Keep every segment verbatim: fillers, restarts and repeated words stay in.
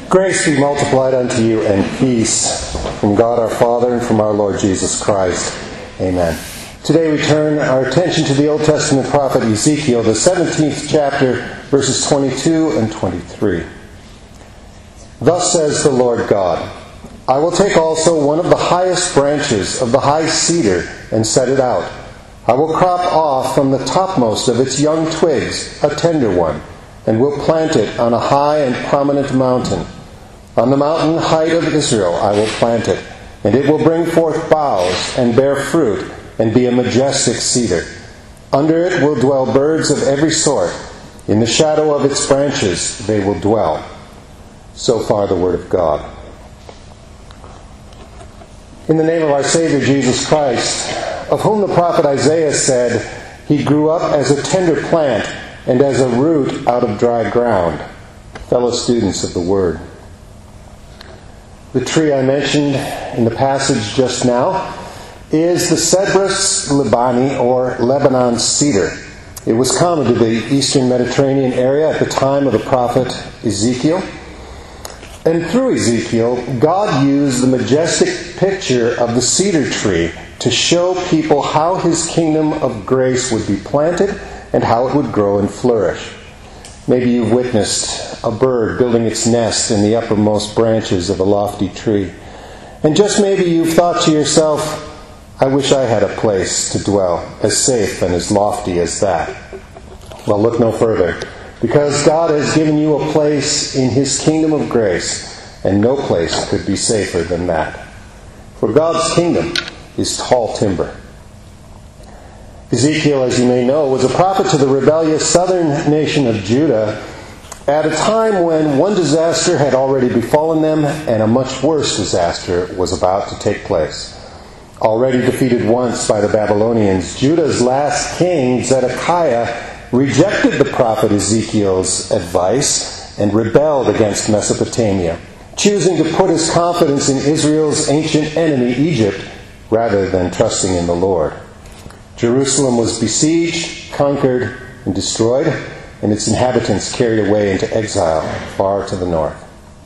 Grace be multiplied unto you and peace from God our Father and from our Lord Jesus Christ. Amen. Today we turn our attention to the Old Testament prophet Ezekiel, the seventeenth chapter, verses twenty-two and twenty-three. Thus says the Lord God, I will take also one of the highest branches of the high cedar and set it out. I will crop off from the topmost of its young twigs a tender one, and will plant it on a high and prominent mountain. On the mountain height of Israel I will plant it, and it will bring forth boughs and bear fruit, and be a majestic cedar. Under it will dwell birds of every sort. In the shadow of its branches they will dwell. So far the word of God. In the name of our Savior Jesus Christ, of whom the prophet Isaiah said, He grew up as a tender plant and as a root out of dry ground. Fellow students of the Word. The tree I mentioned in the passage just now is the Cedrus libani, or Lebanon cedar. It was common to the eastern Mediterranean area at the time of the prophet Ezekiel. And through Ezekiel, God used the majestic picture of the cedar tree to show people how His kingdom of grace would be planted and how it would grow and flourish. Maybe you've witnessed a bird building its nest in the uppermost branches of a lofty tree. And just maybe you've thought to yourself, I wish I had a place to dwell as safe and as lofty as that. Well, look no further, because God has given you a place in His kingdom of grace, and no place could be safer than that. For God's kingdom is tall timber. Ezekiel, as you may know, was a prophet to the rebellious southern nation of Judah at a time when one disaster had already befallen them and a much worse disaster was about to take place. Already defeated once by the Babylonians, Judah's last king, Zedekiah, rejected the prophet Ezekiel's advice and rebelled against Mesopotamia, choosing to put his confidence in Israel's ancient enemy, Egypt, rather than trusting in the Lord. Jerusalem was besieged, conquered, and destroyed, and its inhabitants carried away into exile far to the north.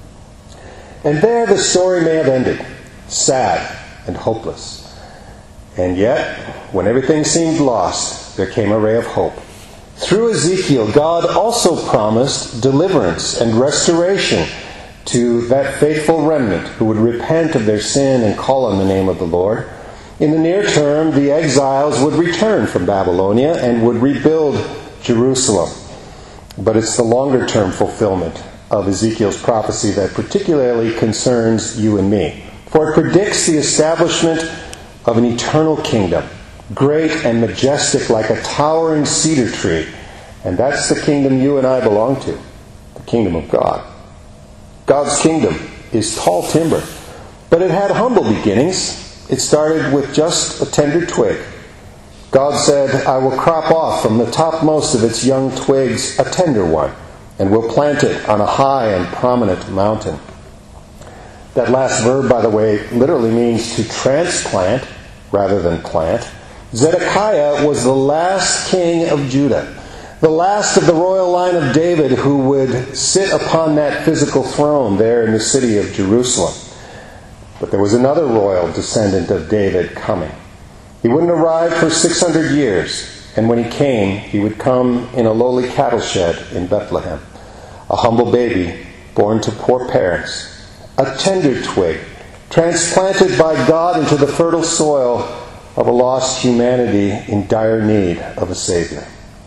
And there the story may have ended, sad and hopeless. And yet, when everything seemed lost, there came a ray of hope. Through Ezekiel, God also promised deliverance and restoration to that faithful remnant who would repent of their sin and call on the name of the Lord. In the near term, the exiles would return from Babylonia and would rebuild Jerusalem. But it's the longer term fulfillment of Ezekiel's prophecy that particularly concerns you and me. For it predicts the establishment of an eternal kingdom, great and majestic like a towering cedar tree. And that's the kingdom you and I belong to, the kingdom of God. God's kingdom is tall timber, but it had humble beginnings. It started with just a tender twig. God said, I will crop off from the topmost of its young twigs a tender one, and will plant it on a high and prominent mountain. That last verb, by the way, literally means to transplant rather than plant. Zedekiah was the last king of Judah, the last of the royal line of David who would sit upon that physical throne there in the city of Jerusalem. But there was another royal descendant of David coming. He wouldn't arrive for six hundred years, and when he came, he would come in a lowly cattle shed in Bethlehem, a humble baby born to poor parents, a tender twig, transplanted by God into the fertile soil of a lost humanity in dire need of a Savior.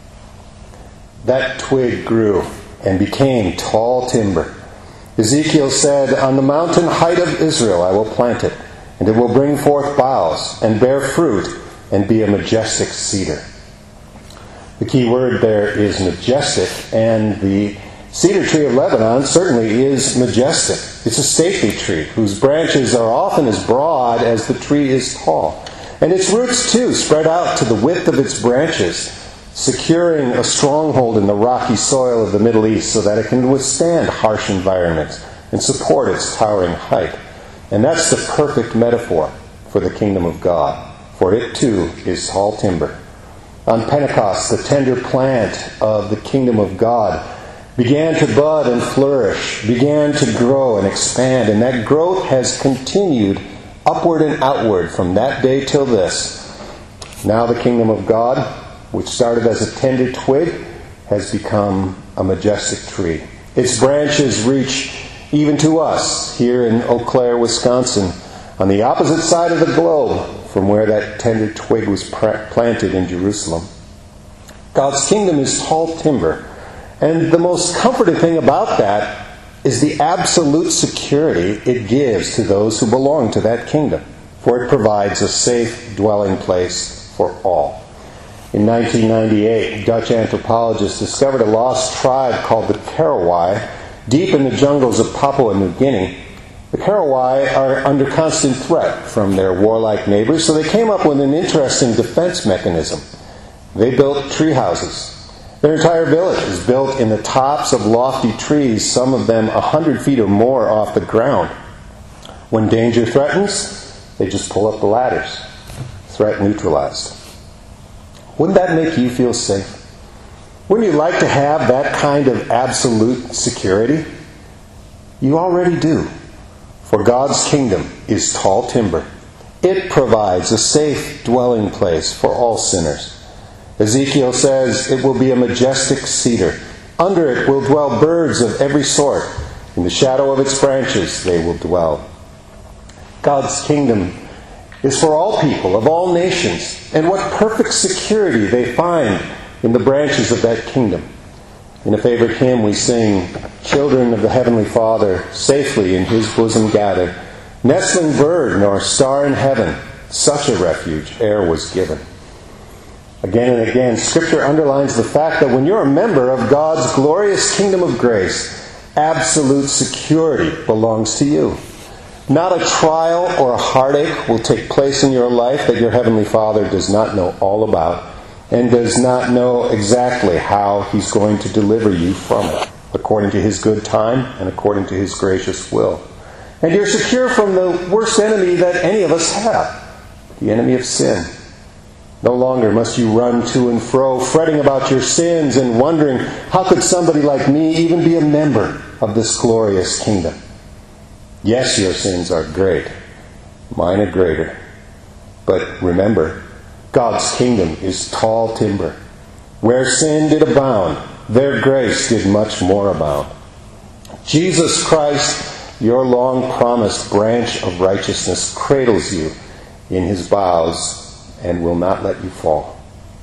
That twig grew and became tall timber. Ezekiel said, on the mountain height of Israel I will plant it, and it will bring forth boughs and bear fruit and be a majestic cedar. The key word there is majestic, and the cedar tree of Lebanon certainly is majestic. It's a stately tree whose branches are often as broad as the tree is tall. And its roots, too, spread out to the width of its branches, securing a stronghold in the rocky soil of the Middle East so that it can withstand harsh environments and support its towering height. And that's the perfect metaphor for the kingdom of God, for it too is tall timber. On Pentecost, the tender plant of the kingdom of God began to bud and flourish, began to grow and expand, and that growth has continued upward and outward from that day till this. Now the kingdom of God, which started as a tender twig, has become a majestic tree. Its branches reach even to us here in Eau Claire, Wisconsin, on the opposite side of the globe from where that tender twig was planted in Jerusalem. God's kingdom is tall timber, and the most comforting thing about that is the absolute security it gives to those who belong to that kingdom, for it provides a safe dwelling place for all. In nineteen ninety-eight, Dutch anthropologists discovered a lost tribe called the Karawai deep in the jungles of Papua New Guinea. The Karawai are under constant threat from their warlike neighbors, so they came up with an interesting defense mechanism. They built tree houses. Their entire village is built in the tops of lofty trees, some of them a hundred feet or more off the ground. When danger threatens, they just pull up the ladders. Threat neutralized. Wouldn't that make you feel safe? Wouldn't you like to have that kind of absolute security? You already do. For God's kingdom is tall timber. It provides a safe dwelling place for all sinners. Ezekiel says it will be a majestic cedar. Under it will dwell birds of every sort. In the shadow of its branches they will dwell. God's kingdom is for all people of all nations, and what perfect security they find in the branches of that kingdom. In a favorite hymn we sing, "Children of the Heavenly Father, safely in His bosom gathered, nestling bird nor star in heaven, such a refuge e'er was given." Again and again, Scripture underlines the fact that when you're a member of God's glorious kingdom of grace, absolute security belongs to you. Not a trial or a heartache will take place in your life that your Heavenly Father does not know all about and does not know exactly how He's going to deliver you from it, according to His good time and according to His gracious will. And you're secure from the worst enemy that any of us have, the enemy of sin. No longer must you run to and fro, fretting about your sins and wondering, how could somebody like me even be a member of this glorious kingdom? Yes, your sins are great. Mine are greater. But remember, God's kingdom is tall timber. Where sin did abound, there grace did much more abound. Jesus Christ, your long-promised branch of righteousness, cradles you in His boughs and will not let you fall.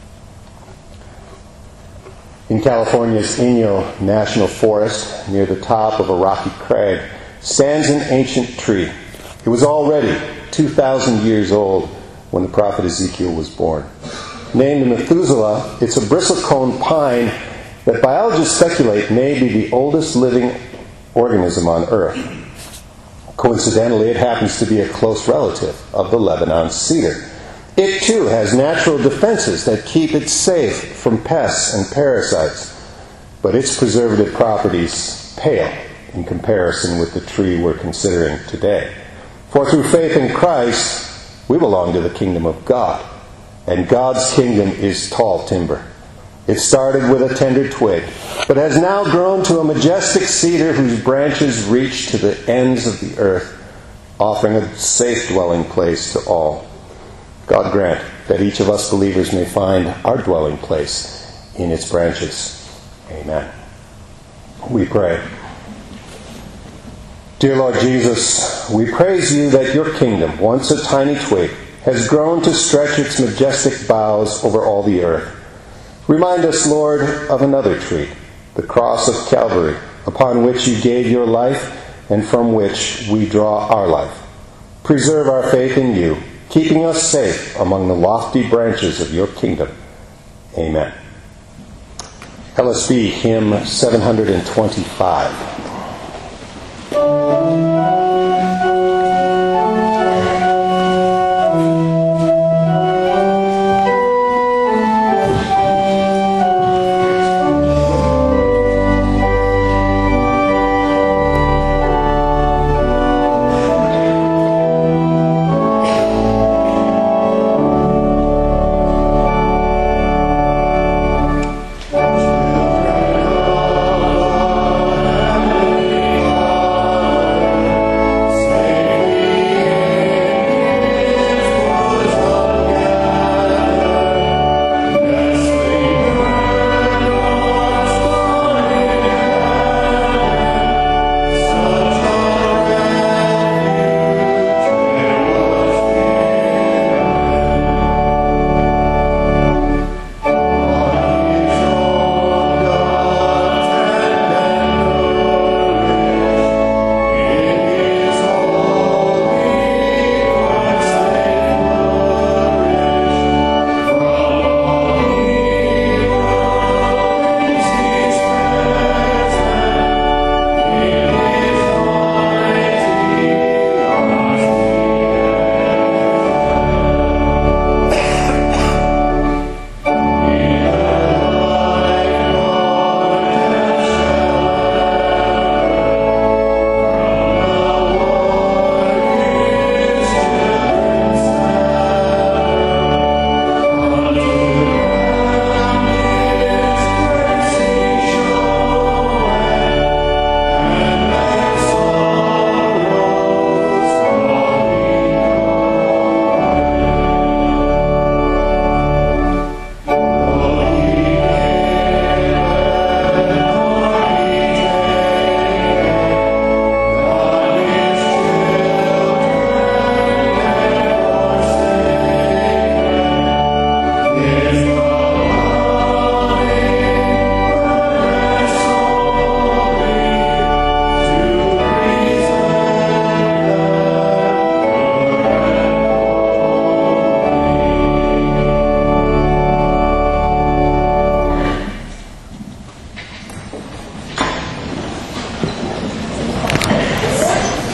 In California's Inyo National Forest, near the top of a rocky crag, stands an ancient tree. It was already two thousand years old when the prophet Ezekiel was born. Named Methuselah, it's a bristlecone pine that biologists speculate may be the oldest living organism on Earth. Coincidentally, it happens to be a close relative of the Lebanon cedar. It too has natural defenses that keep it safe from pests and parasites, but its preservative properties pale in comparison with the tree we're considering today. For through faith in Christ, we belong to the kingdom of God, and God's kingdom is tall timber. It started with a tender twig, but has now grown to a majestic cedar whose branches reach to the ends of the earth, offering a safe dwelling place to all. God grant that each of us believers may find our dwelling place in its branches. Amen. We pray. Dear Lord Jesus, we praise you that your kingdom, once a tiny twig, has grown to stretch its majestic boughs over all the earth. Remind us, Lord, of another tree, the cross of Calvary, upon which you gave your life and from which we draw our life. Preserve our faith in you, keeping us safe among the lofty branches of your kingdom. Amen. L S B hymn seven hundred twenty-five.